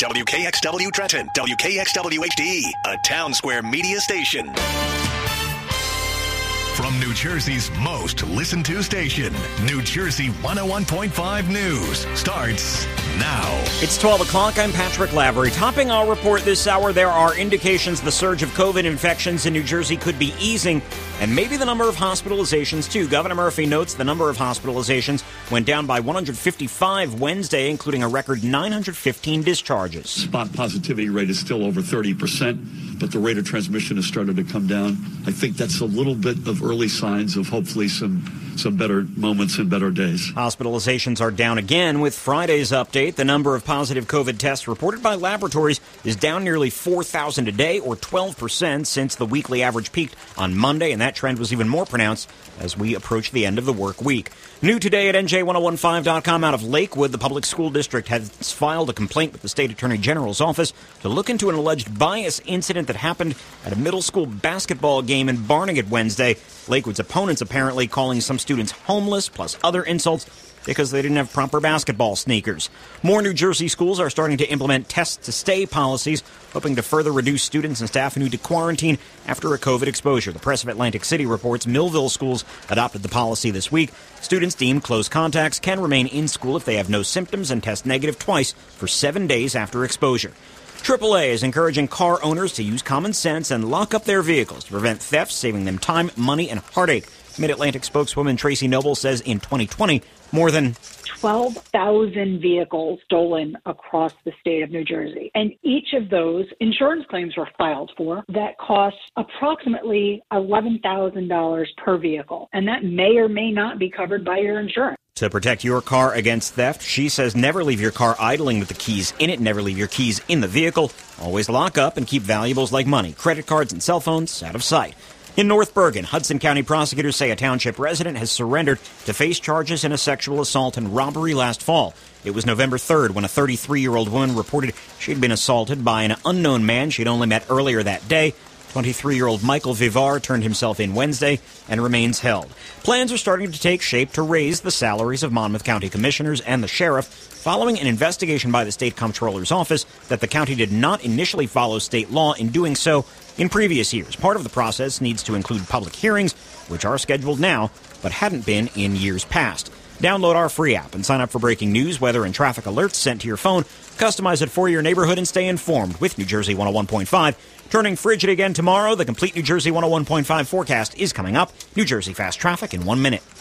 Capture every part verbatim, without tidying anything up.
W K X W Trenton, W K X W H D E, a Town Square media station. From New Jersey's most listened to station, New Jersey one oh one point five News starts now. It's twelve o'clock. I'm Patrick Lavery. Topping our report this hour, there are indications the surge of COVID infections in New Jersey could be easing, and maybe the number of hospitalizations, too. Governor Murphy notes the number of hospitalizations went down by one hundred fifty-five Wednesday, including a record nine hundred fifteen discharges. Spot positivity rate is still over thirty percent, but the rate of transmission has started to come down. I think that's a little bit of early signs of hopefully some some better moments and better days. Hospitalizations are down again with Friday's update. The number of positive COVID tests reported by laboratories is down nearly four thousand a day, or twelve percent, since the weekly average peaked on Monday, and that trend was even more pronounced as we approach the end of the work week. New today at N J ten fifteen dot com, out of Lakewood, the public school district has filed a complaint with the state attorney general's office to look into an alleged bias incident that happened at a middle school basketball game in Barnegat Wednesday. Lakewood's opponents apparently calling some students homeless, plus other insults, because they didn't have proper basketball sneakers. More New Jersey schools are starting to implement test-to-stay policies, hoping to further reduce students and staff who need to quarantine after a COVID exposure. The Press of Atlantic City reports Millville schools adopted the policy this week. Students deemed close contacts can remain in school if they have no symptoms and test negative twice for seven days after exposure. triple A is encouraging car owners to use common sense and lock up their vehicles to prevent theft, saving them time, money, and heartache. Mid-Atlantic spokeswoman Tracy Noble says in twenty twenty, more than twelve thousand vehicles stolen across the state of New Jersey. And each of those insurance claims were filed for that cost approximately eleven thousand dollars per vehicle. And that may or may not be covered by your insurance. To protect your car against theft, she says never leave your car idling with the keys in it. Never leave your keys in the vehicle. Always lock up and keep valuables like money, credit cards, and cell phones out of sight. In North Bergen, Hudson County prosecutors say a township resident has surrendered to face charges in a sexual assault and robbery last fall. It was November third when a thirty-three-year-old woman reported she'd been assaulted by an unknown man she'd only met earlier that day. twenty-three-year-old Michael Vivar turned himself in Wednesday and remains held. Plans are starting to take shape to raise the salaries of Monmouth County commissioners and the sheriff, following an investigation by the state comptroller's office that the county did not initially follow state law in doing so in previous years. Part of the process needs to include public hearings, which are scheduled now, but hadn't been in years past. Download our free app and sign up for breaking news, weather, and traffic alerts sent to your phone. Customize it for your neighborhood and stay informed with New Jersey one oh one point five. Turning frigid again tomorrow, the complete New Jersey one oh one point five forecast is coming up. New Jersey fast traffic in one minute.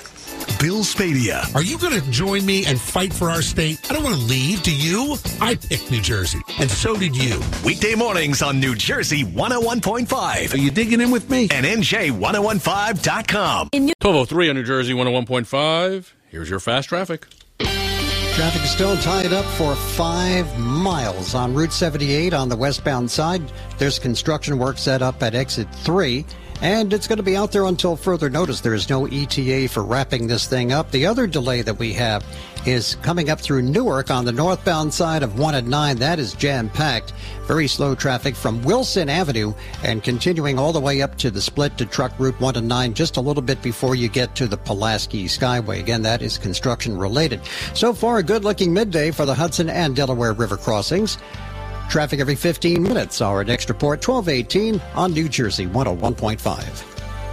Bill Spadia. Are you going to join me and fight for our state? I don't want to leave. Do you? I picked New Jersey, and so did you. Weekday mornings on New Jersey one oh one point five. Are you digging in with me? And N J ten fifteen dot com. twelve oh three on New Jersey one oh one point five. Here's your fast traffic. Traffic is still tied up for five miles on Route seventy-eight on the westbound side. There's construction work set up at exit three, and it's going to be out there until further notice. There is no E T A for wrapping this thing up. The other delay that we have is coming up through Newark on the northbound side of one and nine. That is jam-packed. Very slow traffic from Wilson Avenue and continuing all the way up to the split to truck route one and nine, just a little bit before you get to the Pulaski Skyway. Again, that is construction related. So far, a good-looking midday for the Hudson and Delaware River crossings. Traffic every fifteen minutes. Our next report, twelve eighteen on New Jersey one oh one point five.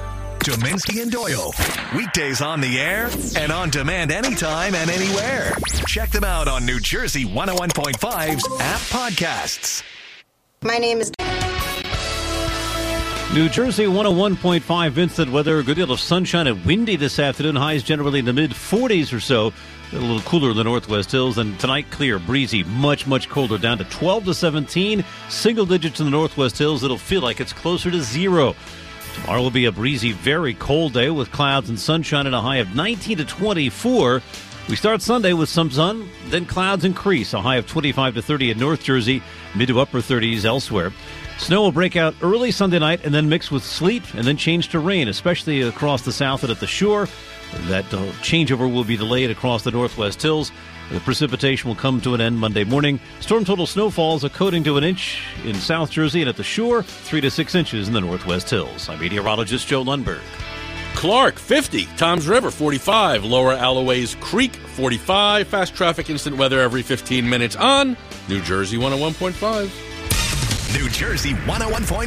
Dominski and Doyle. Weekdays on the air and on demand anytime and anywhere. Check them out on New Jersey one oh one point five's app podcasts. My name is... New Jersey one oh one point five, Vincent weather. A good deal of sunshine and windy this afternoon. Highs generally in the mid forties or so. A little cooler in the Northwest Hills. And tonight, clear, breezy, much, much colder. Down to twelve to seventeen. Single digits in the Northwest Hills. It'll feel like it's closer to zero. Tomorrow will be a breezy, very cold day with clouds and sunshine at a high of nineteen to twenty-four. We start Sunday with some sun, then clouds increase. A high of twenty-five to thirty in North Jersey, mid to upper thirties elsewhere. Snow will break out early Sunday night and then mix with sleet and then change to rain, especially across the south and at the shore. That uh, changeover will be delayed across the Northwest Hills. The precipitation will come to an end Monday morning. Storm total snowfalls a coating to an inch in South Jersey and at the shore, three to six inches in the Northwest Hills. I'm meteorologist Joe Lundberg. Clark, fifty. Toms River, forty-five. Lower Alloways Creek, forty-five. Fast traffic instant weather every fifteen minutes on New Jersey one oh one point five. New Jersey one oh one point five.